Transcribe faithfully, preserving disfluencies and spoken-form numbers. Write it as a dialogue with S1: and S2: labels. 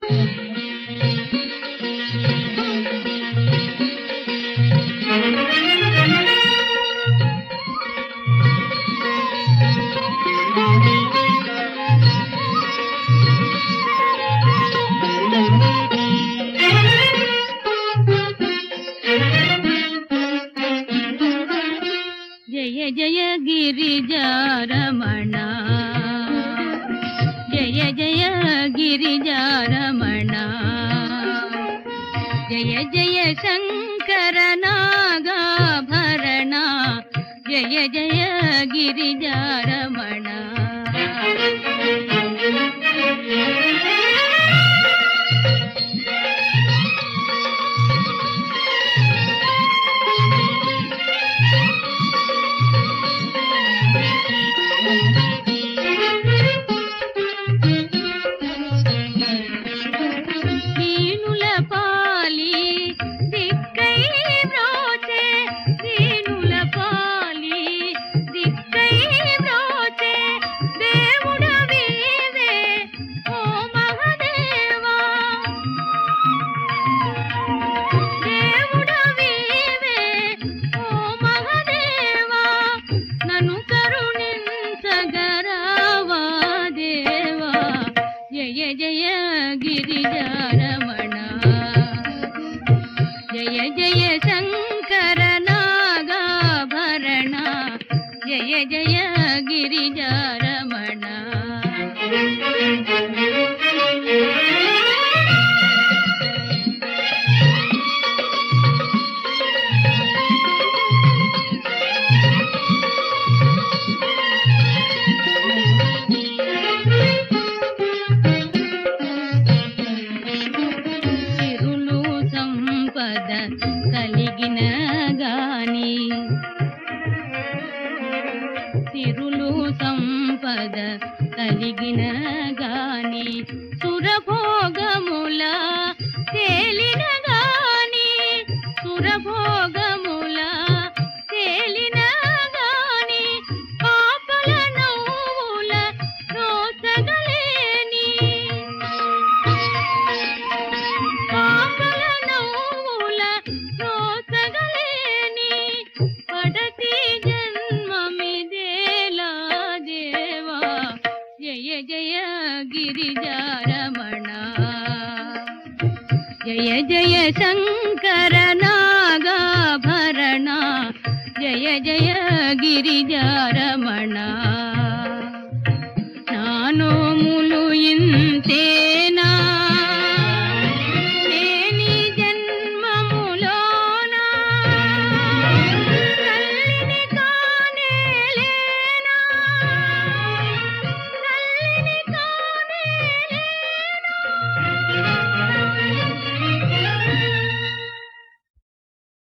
S1: జయ జయ గిరిజారమణ, జయ జయ గిరిజారమణ, జయ జయ శంకర నాగాభరణ, జయ జయ గిరిజారమణ. దీనుల పాలి దిక్కై బ్రోచే, దీనుల పాలి దిక్కై బ్రోచే, దేవుడవీవే ఓ మహదేవా, దేవుడవీవే ఓ మహదేవా, నన్ను కరుణించగరావా దేవా. జయ జయ గిరిజారమణ, జయ జయ శంకర నాగాభరణ, జయ జయ గిరిజారమణ. సిరులు సంపద కలిగిన గాని, సిరులు సంపద కలిగిన గాని, సురభోగముల తేలిన గాని, సురభోగముల తేలిన గాని, పాపల నవ్వుల రోసగలేని, పాపల నవ్వుల రోసగలేని, పడతి జన్మమిదేలా దేవా. జయ జయ గిరిజారమణ, జయ జయ శంకర నాగాభరణ, జయ జయ గిరిజారమణ.